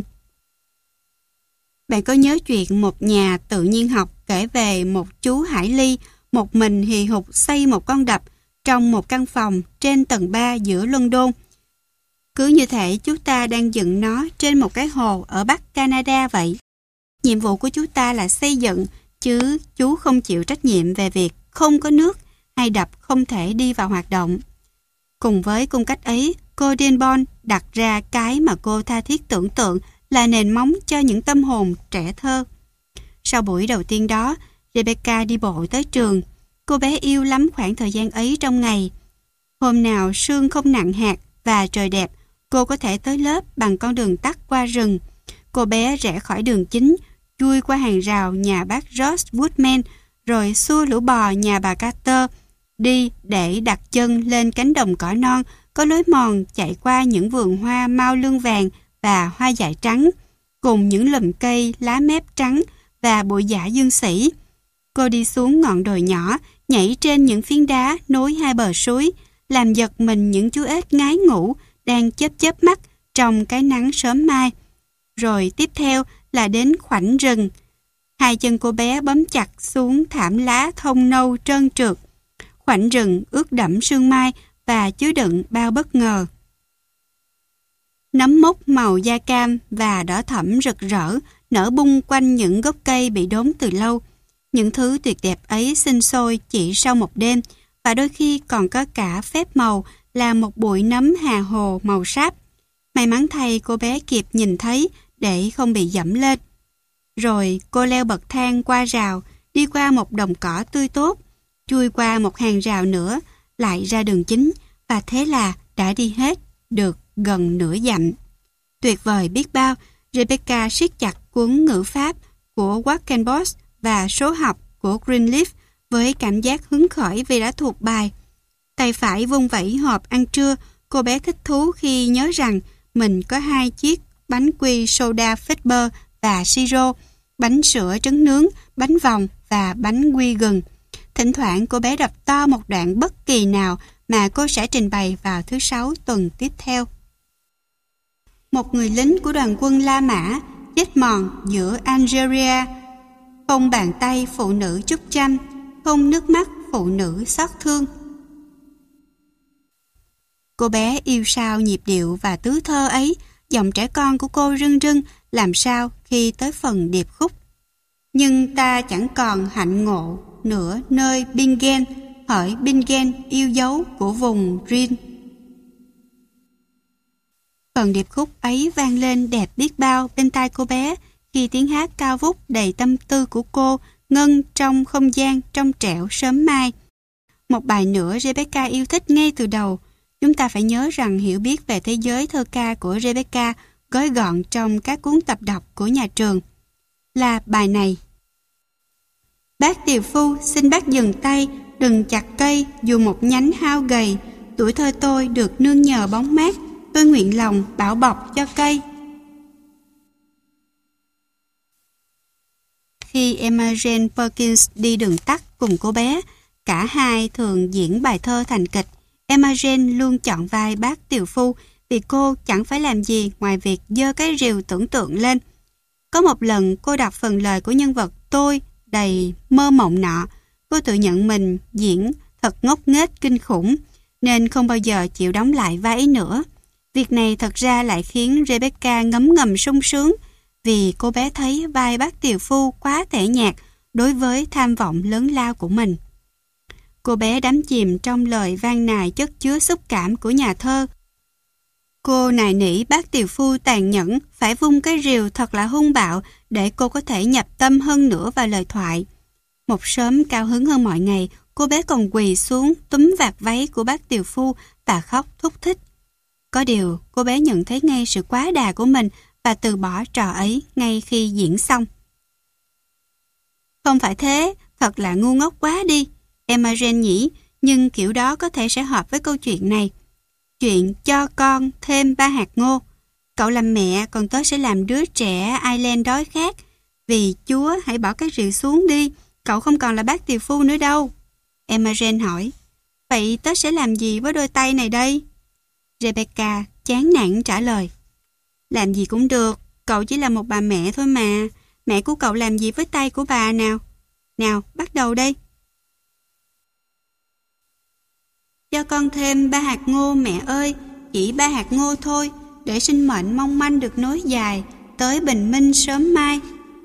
Bạn có nhớ chuyện một nhà tự nhiên học kể về một chú hải ly một mình hì hục xây một con đập trong một căn phòng trên tầng ba giữa London. Cứ như thể chú ta đang dựng nó trên một cái hồ ở Bắc Canada vậy. Nhiệm vụ của chú ta là xây dựng, chứ chú không chịu trách nhiệm về việc không có nước hay đập không thể đi vào hoạt động. Cùng với cung cách ấy, cô Dearborn đặt ra cái mà cô tha thiết tưởng tượng là nền móng cho những tâm hồn trẻ thơ. Sau buổi đầu tiên đó, Rebecca đi bộ tới trường. Cô bé yêu lắm khoảng thời gian ấy trong ngày. Hôm nào sương không nặng hạt và trời đẹp, cô có thể tới lớp bằng con đường tắt qua rừng. Cô bé rẽ khỏi đường chính, chui qua hàng rào nhà bác George Woodman, rồi xua lũ bò nhà bà Carter, đi để đặt chân lên cánh đồng cỏ non, có lối mòn chạy qua những vườn hoa mau lương vàng và hoa dại trắng, cùng những lùm cây lá mép trắng và bụi dã dương sĩ. Cô đi xuống ngọn đồi nhỏ, nhảy trên những phiến đá nối hai bờ suối, làm giật mình những chú ếch ngái ngủ đang chớp chớp mắt trong cái nắng sớm mai. Rồi tiếp theo là đến khoảnh rừng. Hai chân cô bé bấm chặt xuống thảm lá thông nâu trơn trượt. Khoảnh rừng ướt đẫm sương mai và chứa đựng bao bất ngờ. Nấm mốc màu da cam và đỏ thẫm rực rỡ nở bung quanh những gốc cây bị đốn từ lâu. Những thứ tuyệt đẹp ấy sinh sôi chỉ sau một đêm, và đôi khi còn có cả phép màu là một bụi nấm hà hồ màu sáp. May mắn thay cô bé kịp nhìn thấy để không bị dẫm lên. Rồi cô leo bậc thang qua rào, đi qua một đồng cỏ tươi tốt, chui qua một hàng rào nữa, lại ra đường chính, và thế là đã đi hết được gần nửa dặm. Tuyệt vời biết bao, Rebecca siết chặt cuốn ngữ pháp của Quackenbos và số học của Greenleaf với cảm giác hứng khởi vì đã thuộc bài. Tay phải vung vẩy hộp ăn trưa, cô bé thích thú khi nhớ rằng mình có hai chiếc bánh quy soda Faber và siro, bánh sữa trứng nướng, bánh vòng và bánh quy gừng. Thỉnh thoảng cô bé đọc to một đoạn bất kỳ nào mà cô sẽ trình bày vào thứ sáu tuần tiếp theo. Một người lính của đoàn quân La Mã chết mòn giữa Algeria, không bàn tay phụ nữ trút chăm, không nước mắt phụ nữ xót thương. Cô bé yêu sao nhịp điệu và tứ thơ ấy, giọng trẻ con của cô rưng rưng làm sao khi tới phần điệp khúc. Nhưng ta chẳng còn hạnh ngộ nữa nơi Bingen, hỡi Bingen yêu dấu của vùng Rhin. Phần điệp khúc ấy vang lên đẹp biết bao bên tai cô bé khi tiếng hát cao vút đầy tâm tư của cô ngân trong không gian trong trẻo sớm mai. Một bài nữa Rebecca yêu thích ngay từ đầu. Chúng ta phải nhớ rằng hiểu biết về thế giới thơ ca của Rebecca gói gọn trong các cuốn tập đọc của nhà trường là bài này. Bác tiều phu, xin bác dừng tay, đừng chặt cây dù một nhánh hao gầy. Tuổi thơ tôi được nương nhờ bóng mát, tôi nguyện lòng bảo bọc cho cây. Khi Emma Jane Perkins đi đường tắt cùng cô bé, cả hai thường diễn bài thơ thành kịch. Emma Jane luôn chọn vai bác tiều phu vì cô chẳng phải làm gì ngoài việc giơ cái rìu tưởng tượng lên. Có một lần cô đọc phần lời của nhân vật tôi đầy mơ mộng nọ, cô tự nhận mình diễn thật ngốc nghếch kinh khủng nên không bao giờ chịu đóng lại vai ấy nữa. Việc này thật ra lại khiến Rebecca ngấm ngầm sung sướng vì cô bé thấy vai bác tiều phu quá tẻ nhạt đối với tham vọng lớn lao của mình. Cô bé đắm chìm trong lời van nài chất chứa xúc cảm của nhà thơ. Cô nài nỉ bác tiều phu tàn nhẫn phải vung cái rìu thật là hung bạo để cô có thể nhập tâm hơn nữa vào lời thoại. Một sớm cao hứng hơn mọi ngày, cô bé còn quỳ xuống túm vạt váy của bác tiều phu và khóc thúc thích. Có điều, cô bé nhận thấy ngay sự quá đà của mình và từ bỏ trò ấy ngay khi diễn xong. Không phải thế, thật là ngu ngốc quá đi, Emma Jane nhỉ, nhưng kiểu đó có thể sẽ hợp với câu chuyện này. Chuyện cho con thêm ba hạt ngô. Cậu làm mẹ, còn tớ sẽ làm đứa trẻ Ireland đói khát. Vì Chúa hãy bỏ cái rượu xuống đi, cậu không còn là bác tiều phu nữa đâu. Emma Jane hỏi, vậy tớ sẽ làm gì với đôi tay này đây? Rebecca chán nản trả lời, làm gì cũng được, cậu chỉ là một bà mẹ thôi mà. Mẹ của cậu làm gì với tay của bà nào? Nào, bắt đầu đây. Cho con thêm ba hạt ngô mẹ ơi, chỉ ba hạt ngô thôi, để sinh mệnh mong manh được nối dài tới bình minh sớm mai.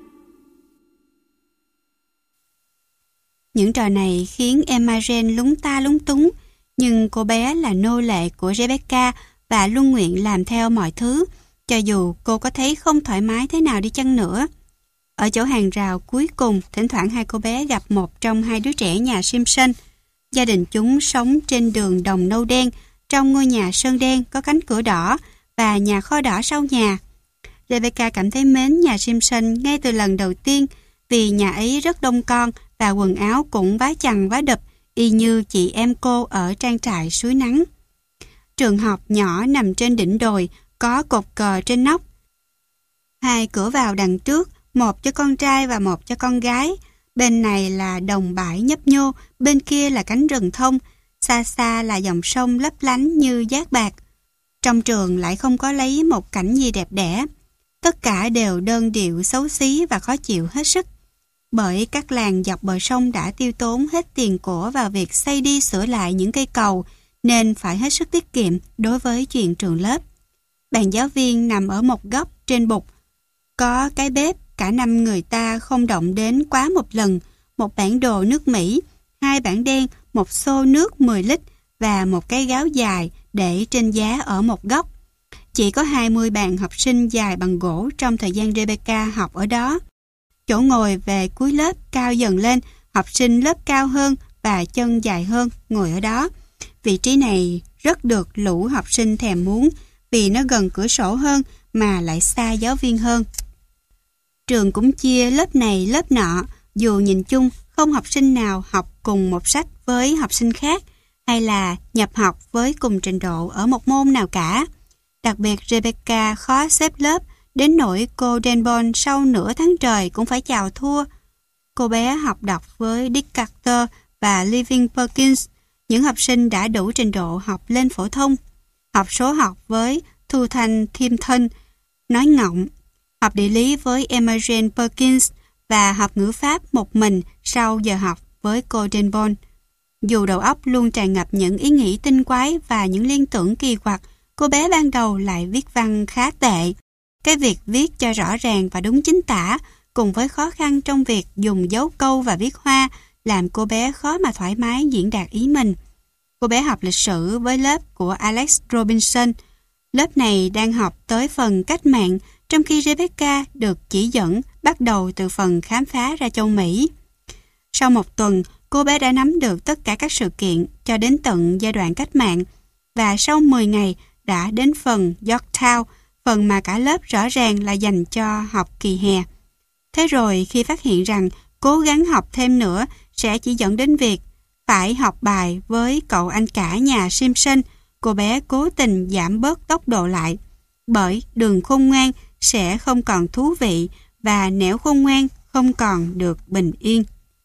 Những trò này khiến Emma Jane lúng ta lúng túng, nhưng cô bé là nô lệ của Rebecca và luôn nguyện làm theo mọi thứ, cho dù cô có thấy không thoải mái thế nào đi chăng nữa. Ở chỗ hàng rào cuối cùng, thỉnh thoảng hai cô bé gặp một trong hai đứa trẻ nhà Simpson. Gia đình chúng sống trên đường đồng nâu đen, trong ngôi nhà sơn đen có cánh cửa đỏ và nhà kho đỏ sau nhà. Rebecca cảm thấy mến nhà Simpson ngay từ lần đầu tiên, vì nhà ấy rất đông con và quần áo cũng vá chằng vá đập, y như chị em cô ở trang trại suối nắng. Trường học nhỏ nằm trên đỉnh đồi, có cột cờ trên nóc. Hai cửa vào đằng trước, một cho con trai và một cho con gái. Bên này là đồng bãi nhấp nhô, bên kia là cánh rừng thông, xa xa là dòng sông lấp lánh như giác bạc. Trong trường lại không có lấy một cảnh gì đẹp đẽ. Tất cả đều đơn điệu, xấu xí và khó chịu hết sức. Bởi các làng dọc bờ sông đã tiêu tốn hết tiền của vào việc xây đi sửa lại những cây cầu, nên phải hết sức tiết kiệm đối với chuyện trường lớp. Bàn giáo viên nằm ở một góc trên bục. Có cái bếp cả năm người ta không động đến quá một lần, một bản đồ nước Mỹ, hai bảng đen, một xô nước mười lít và một cái gáo dài để trên giá ở một góc. Chỉ có hai mươi bàn học sinh dài bằng gỗ trong thời gian Rebecca học ở đó. Chỗ ngồi về cuối lớp cao dần lên, học sinh lớp cao hơn và chân dài hơn ngồi ở đó. Vị trí này rất được lũ học sinh thèm muốn vì nó gần cửa sổ hơn mà lại xa giáo viên hơn. Trường cũng chia lớp này lớp nọ, dù nhìn chung không học sinh nào học cùng một sách với học sinh khác hay là nhập học với cùng trình độ ở một môn nào cả. Đặc biệt Rebecca khó xếp lớp, đến nỗi cô Denbon sau nửa tháng trời cũng phải chào thua. Cô bé học đọc với Dick Carter và Living Perkins, những học sinh đã đủ trình độ học lên phổ thông. Học số học với Thu Thanh Thimpton, nói ngọng. Học địa lý với Emma Jane Perkins và học ngữ pháp một mình sau giờ học với cô Denbon. Dù đầu óc luôn tràn ngập những ý nghĩ tinh quái và những liên tưởng kỳ quặc, cô bé ban đầu lại viết văn khá tệ. Cái việc viết cho rõ ràng và đúng chính tả, cùng với khó khăn trong việc dùng dấu câu và viết hoa, làm cô bé khó mà thoải mái diễn đạt ý mình. Cô bé học lịch sử với lớp của Alex Robinson. Lớp này đang học tới phần cách mạng, trong khi Rebecca được chỉ dẫn bắt đầu từ phần khám phá ra châu Mỹ. Sau một tuần, cô bé đã nắm được tất cả các sự kiện cho đến tận giai đoạn cách mạng, và sau mười ngày đã đến phần Yorktown, phần mà cả lớp rõ ràng là dành cho học kỳ hè. Thế rồi khi phát hiện rằng cố gắng học thêm nữa sẽ chỉ dẫn đến việc phải học bài với cậu anh cả nhà Simpson, cô bé cố tình giảm bớt tốc độ lại, bởi đường khôn ngoan sẽ không còn thú vị và nẻo khôn ngoan không còn được bình yên.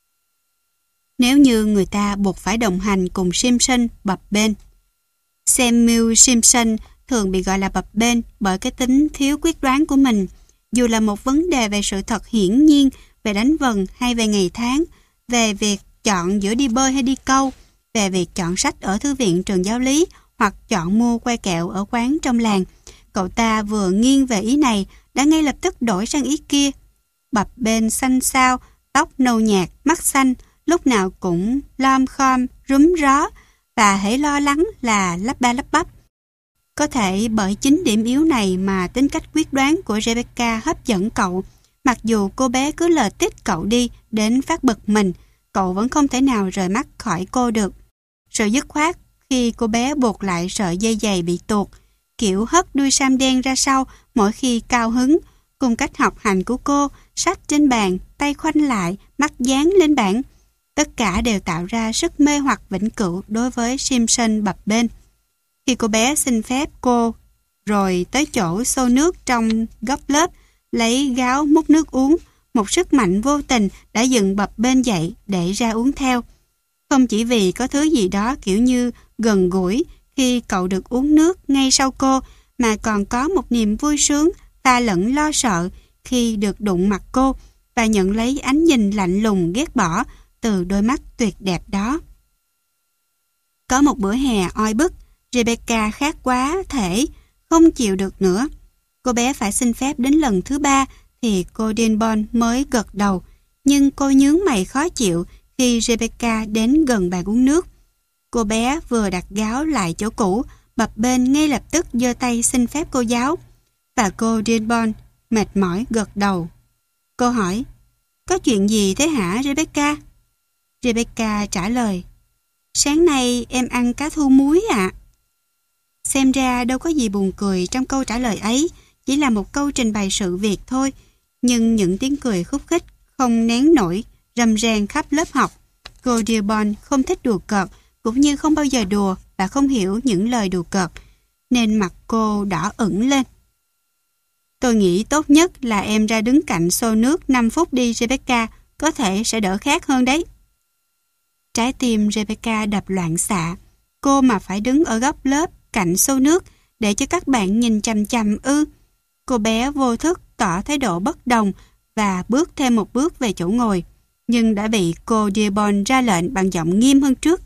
Nếu như người ta buộc phải đồng hành cùng Simpson bập bênh. Samuel Simpson thường bị gọi là bập bênh bởi cái tính thiếu quyết đoán của mình, dù là một vấn đề về sự thật hiển nhiên, về đánh vần hay về ngày tháng, về việc chọn giữa đi bơi hay đi câu, về việc chọn sách ở thư viện trường giáo lý hoặc chọn mua que kẹo ở quán trong làng. Cậu ta vừa nghiêng về ý này đã ngay lập tức đổi sang ý kia. Bập bênh xanh xao, tóc nâu nhạt, mắt xanh, lúc nào cũng lom khom, rúm ró và hễ lo lắng là lắp ba lắp bắp. Có thể bởi chính điểm yếu này mà tính cách quyết đoán của Rebecca hấp dẫn cậu. Mặc dù cô bé cứ lờ tít cậu đi đến phát bực mình, cậu vẫn không thể nào rời mắt khỏi cô được. Sự dứt khoát khi cô bé buộc lại sợi dây giày bị tuột, kiểu hất đuôi sam đen ra sau mỗi khi cao hứng, cùng cách học hành của cô, sách trên bàn, tay khoanh lại, mắt dán lên bảng. Tất cả đều tạo ra sức mê hoặc vĩnh cửu đối với Simpson bập bênh. Khi cô bé xin phép cô, rồi tới chỗ xô nước trong góc lớp, lấy gáo múc nước uống, một sức mạnh vô tình đã dựng bập bênh dậy để ra uống theo. Không chỉ vì có thứ gì đó kiểu như gần gũi khi cậu được uống nước ngay sau cô, mà còn có một niềm vui sướng pha lẫn lo sợ khi được đụng mặt cô và nhận lấy ánh nhìn lạnh lùng ghét bỏ từ đôi mắt tuyệt đẹp đó. Có một bữa hè oi bức, Rebecca khát quá thể, không chịu được nữa. Cô bé phải xin phép đến lần thứ ba thì cô Denbon mới gật đầu, nhưng cô nhướng mày khó chịu khi Rebecca đến gần bàn uống nước. Cô bé vừa đặt gáo lại chỗ cũ, bập bênh ngay lập tức giơ tay xin phép cô giáo, và cô Denbon mệt mỏi gật đầu. Cô hỏi, có chuyện gì thế hả Rebecca? Rebecca trả lời, sáng nay em ăn cá thu muối ạ. À. Xem ra đâu có gì buồn cười trong câu trả lời ấy, chỉ là một câu trình bày sự việc thôi, nhưng những tiếng cười khúc khích không nén nổi, rầm rang khắp lớp học. Cô Dearborn không thích đùa cợt, cũng như không bao giờ đùa và không hiểu những lời đùa cợt, nên mặt cô đỏ ửng lên. Tôi nghĩ tốt nhất là em ra đứng cạnh xô nước năm phút đi Rebecca, có thể sẽ đỡ khát hơn đấy. Trái tim Rebecca đập loạn xạ. Cô mà phải đứng ở góc lớp cạnh xô nước để cho các bạn nhìn chằm chằm ư? Cô bé vô thức tỏ thái độ bất đồng và bước thêm một bước về chỗ ngồi, nhưng đã bị cô Dearborn ra lệnh bằng giọng nghiêm hơn trước.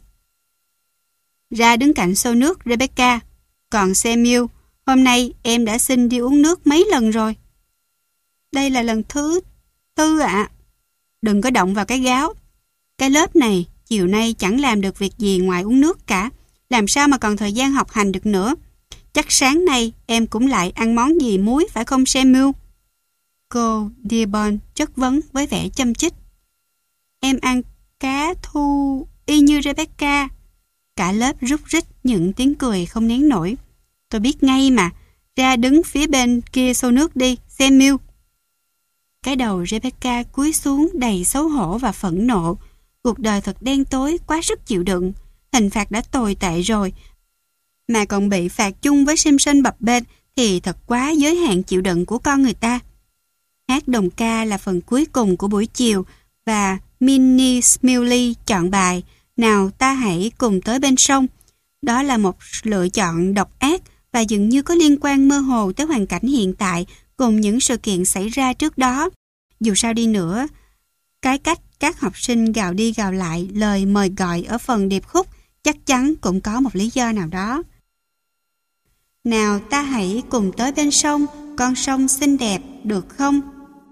Ra đứng cạnh xô nước Rebecca. Còn Samuel, hôm nay em đã xin đi uống nước mấy lần rồi. Đây là lần thứ tư ạ. À. Đừng có động vào cái gáo. Cái lớp này chiều nay chẳng làm được việc gì ngoài uống nước cả. Làm sao mà còn thời gian học hành được nữa. Chắc sáng nay em cũng lại ăn món gì muối phải không Samuel? Cô Dearborn chất vấn với vẻ châm chích. Em ăn cá thu y như Rebecca. Cả lớp rúc rích những tiếng cười không nén nổi. Tôi biết ngay mà. Ra đứng phía bên kia xô nước đi, Samuel. Cái đầu Rebecca cúi xuống đầy xấu hổ và phẫn nộ. Cuộc đời thật đen tối, quá sức chịu đựng. Hình phạt đã tồi tệ rồi, mà còn bị phạt chung với Simpson bập bênh thì thật quá giới hạn chịu đựng của con người ta. Hát đồng ca là phần cuối cùng của buổi chiều và Minnie Smiley chọn bài Nào ta hãy cùng tới bên sông. Đó là một lựa chọn độc ác và dường như có liên quan mơ hồ tới hoàn cảnh hiện tại cùng những sự kiện xảy ra trước đó. Dù sao đi nữa, cái cách các học sinh gào đi gào lại lời mời gọi ở phần điệp khúc chắc chắn cũng có một lý do nào đó. Nào ta hãy cùng tới bên sông, con sông xinh đẹp, được không?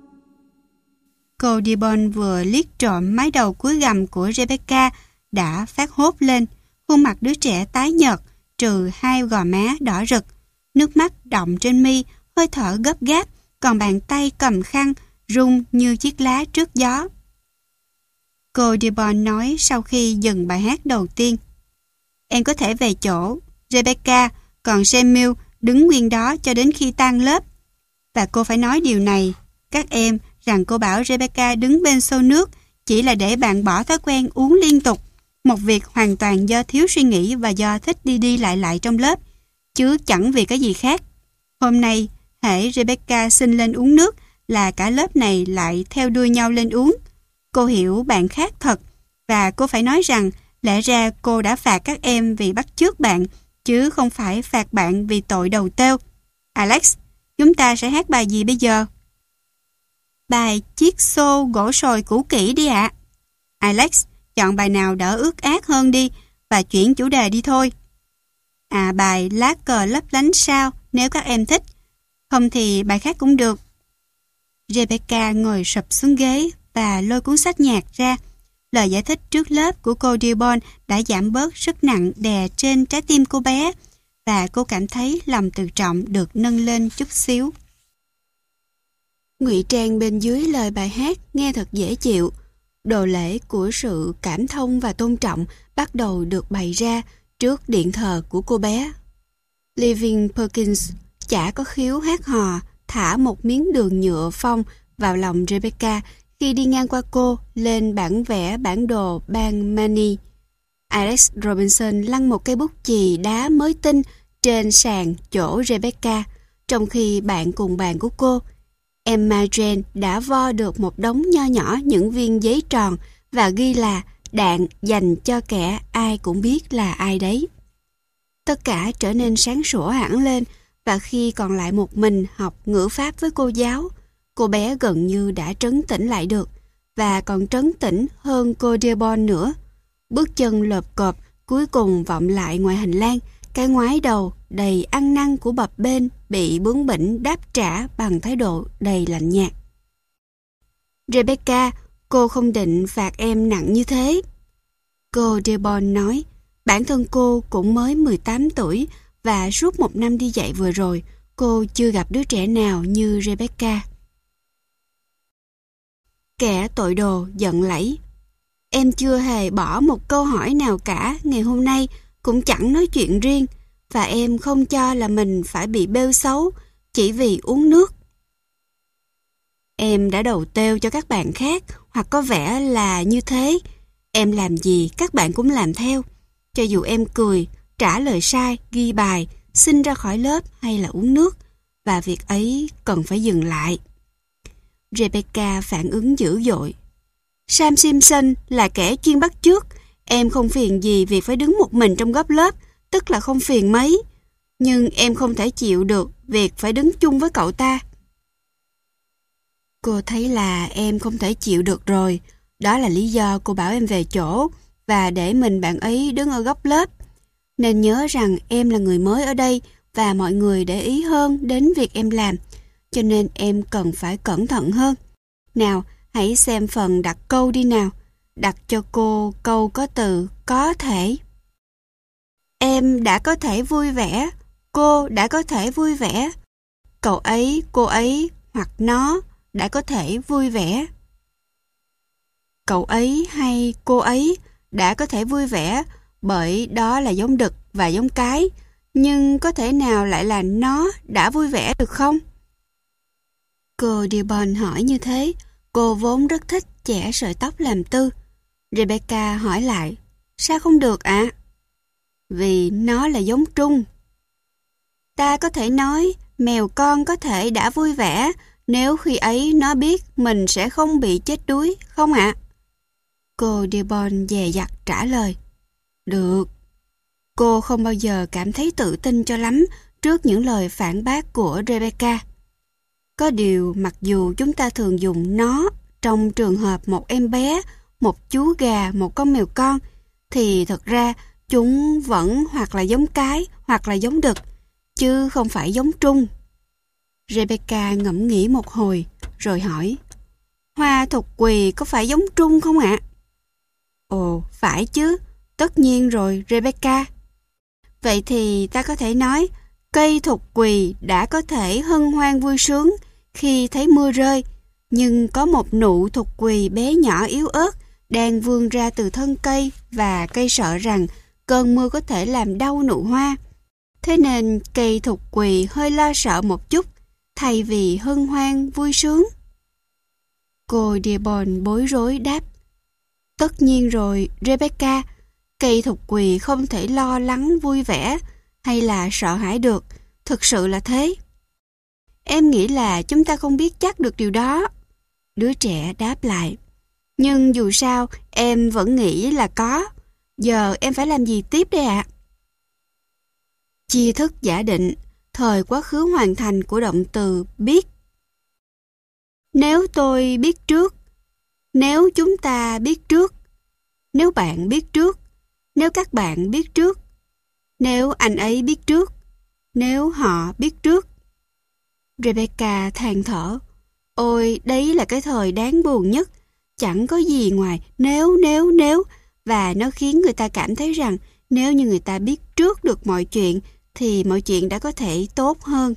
Cô Dearborn vừa liếc trộm mái đầu cúi gằm của Rebecca đã phát hốt lên, khuôn mặt đứa trẻ tái nhợt, trừ hai gò má đỏ rực, nước mắt đọng trên mi, hơi thở gấp gáp, còn bàn tay cầm khăn rung như chiếc lá trước gió. Cô Dearborn nói sau khi dừng bài hát đầu tiên. Em có thể về chỗ, Rebecca, còn Samuel đứng nguyên đó cho đến khi tan lớp. Và cô phải nói điều này, các em, rằng cô bảo Rebecca đứng bên xô nước chỉ là để bạn bỏ thói quen uống liên tục, một việc hoàn toàn do thiếu suy nghĩ và do thích đi đi lại lại trong lớp, chứ chẳng vì cái gì khác. Hôm nay, hễ Rebecca xin lên uống nước là cả lớp này lại theo đuôi nhau lên uống. Cô hiểu bạn khác thật, và cô phải nói rằng lẽ ra cô đã phạt các em vì bắt chước bạn, chứ không phải phạt bạn vì tội đầu têu. Alex, chúng ta sẽ hát bài gì bây giờ? Bài Chiếc xô gỗ sồi cũ kỹ đi ạ. À. Alex, chọn bài nào đỡ ướt át hơn đi, và chuyển chủ đề đi thôi. À, bài Lá cờ lấp lánh sao, nếu các em thích. Không thì bài khác cũng được. Rebecca ngồi sụp xuống ghế và lôi cuốn sách nhạc ra. Lời giải thích trước lớp của cô Dearborn đã giảm bớt sức nặng đè trên trái tim cô bé, và cô cảm thấy lòng tự trọng được nâng lên chút xíu. Ngụy trang bên dưới lời bài hát nghe thật dễ chịu. Đồ lễ của sự cảm thông và tôn trọng bắt đầu được bày ra trước điện thờ của cô bé. Living Perkins chả có khiếu hát hò, thả một miếng đường nhựa phong vào lòng Rebecca khi đi ngang qua cô lên bản vẽ bản đồ bang Maine. Alex Robinson lăn một cây bút chì đá mới tinh trên sàn chỗ Rebecca, trong khi bạn cùng bàn của cô, Emma Jane, đã vo được một đống nho nhỏ những viên giấy tròn và ghi là đạn dành cho kẻ ai cũng biết là ai đấy. Tất cả trở nên sáng sủa hẳn lên, và khi còn lại một mình học ngữ pháp với cô giáo, cô bé gần như đã trấn tĩnh lại được, và còn trấn tĩnh hơn cô Dearborn nữa. Bước chân lợp cộp cuối cùng vọng lại ngoài hành lang, cái ngoái đầu đầy ăn năn của bập bênh bị bướng bỉnh đáp trả bằng thái độ đầy lạnh nhạt. Rebecca, cô không định phạt em nặng như thế. Cô Dearborn nói, bản thân cô cũng mới mười tám tuổi và suốt một năm đi dạy vừa rồi, cô chưa gặp đứa trẻ nào như Rebecca. Kẻ tội đồ giận lẫy. Em chưa hề bỏ một câu hỏi nào cả ngày hôm nay, cũng chẳng nói chuyện riêng, và em không cho là mình phải bị bêu xấu chỉ vì uống nước. Em đã đầu têu cho các bạn khác, hoặc có vẻ là như thế. Em làm gì các bạn cũng làm theo. Cho dù em cười, trả lời sai, ghi bài, xin ra khỏi lớp hay là uống nước, và việc ấy cần phải dừng lại. Rebecca phản ứng dữ dội. Sam Simpson là kẻ chuyên bắt chước. Em không phiền gì vì phải đứng một mình trong góc lớp, tức là không phiền mấy. Nhưng em không thể chịu được việc phải đứng chung với cậu ta. Cô thấy là em không thể chịu được rồi. Đó là lý do cô bảo em về chỗ và để mình bạn ấy đứng ở góc lớp. Nên nhớ rằng em là người mới ở đây và mọi người để ý hơn đến việc em làm. Cho nên em cần phải cẩn thận hơn. Nào, hãy xem phần đặt câu đi nào. Đặt cho cô câu có từ có thể. Em đã có thể vui vẻ. Cô đã có thể vui vẻ. Cậu ấy, cô ấy hoặc nó đã có thể vui vẻ. Cậu ấy hay cô ấy đã có thể vui vẻ bởi đó là giống đực và giống cái. Nhưng có thể nào lại là nó đã vui vẻ được không? Cô Dearborn hỏi như thế. Cô vốn rất thích chẻ sợi tóc làm tư. Rebecca hỏi lại, sao không được ạ? À? Vì nó là giống trung. Ta có thể nói mèo con có thể đã vui vẻ nếu khi ấy nó biết mình sẽ không bị chết đuối, không ạ? À? Cô Dearborn dè dặt trả lời, được. Cô không bao giờ cảm thấy tự tin cho lắm trước những lời phản bác của Rebecca. Có điều mặc dù chúng ta thường dùng nó trong trường hợp một em bé, một chú gà, một con mèo con, thì thật ra chúng vẫn hoặc là giống cái hoặc là giống đực, chứ không phải giống trung. Rebecca ngẫm nghĩ một hồi, rồi hỏi, hoa thục quỳ có phải giống trung không ạ? Ồ, phải chứ, tất nhiên rồi Rebecca. Vậy thì ta có thể nói, cây thục quỳ đã có thể hân hoan vui sướng khi thấy mưa rơi, nhưng có một nụ thục quỳ bé nhỏ yếu ớt đang vươn ra từ thân cây và cây sợ rằng cơn mưa có thể làm đau nụ hoa. Thế nên cây thục quỳ hơi lo sợ một chút, thay vì hân hoan vui sướng. Cô Dearborn bối rối đáp, tất nhiên rồi Rebecca, cây thục quỳ không thể lo lắng vui vẻ hay là sợ hãi được, thực sự là thế. Em nghĩ là chúng ta không biết chắc được điều đó. Đứa trẻ đáp lại, nhưng dù sao em vẫn nghĩ là có. Giờ em phải làm gì tiếp đây ạ? À? Chia thức giả định, thời quá khứ hoàn thành của động từ biết. Nếu tôi biết trước, nếu chúng ta biết trước, nếu bạn biết trước, nếu các bạn biết trước, nếu anh ấy biết trước, nếu họ biết trước. Rebecca than thở, ôi đấy là cái thời đáng buồn nhất, chẳng có gì ngoài nếu nếu nếu, và nó khiến người ta cảm thấy rằng nếu như người ta biết trước được mọi chuyện thì mọi chuyện đã có thể tốt hơn.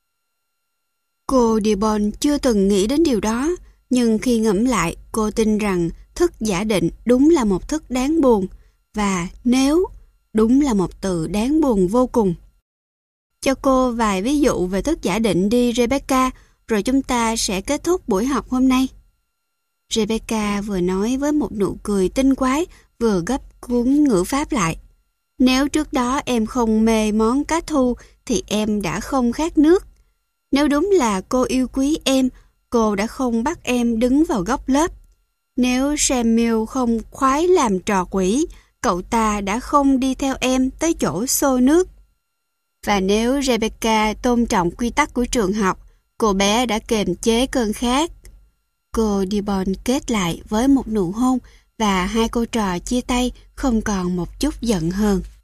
Cô Dearborn chưa từng nghĩ đến điều đó, nhưng khi ngẫm lại, cô tin rằng thức giả định đúng là một thức đáng buồn, và nếu đúng là một từ đáng buồn vô cùng. cho cô vài ví dụ về thức giả định đi Rebecca, rồi chúng ta sẽ kết thúc buổi học hôm nay. Rebecca vừa nói với một nụ cười tinh quái, vừa gấp cuốn ngữ pháp lại. Nếu trước đó em không mê món cá thu, thì em đã không khát nước. Nếu đúng là cô yêu quý em, cô đã không bắt em đứng vào góc lớp. Nếu Samuel không khoái làm trò quỷ, cậu ta đã không đi theo em tới chỗ xô nước. Và nếu Rebecca tôn trọng quy tắc của trường học, cô bé đã kiềm chế cơn khát. Cô Dibon kết lại với một nụ hôn, và hai cô trò chia tay không còn một chút giận hờn.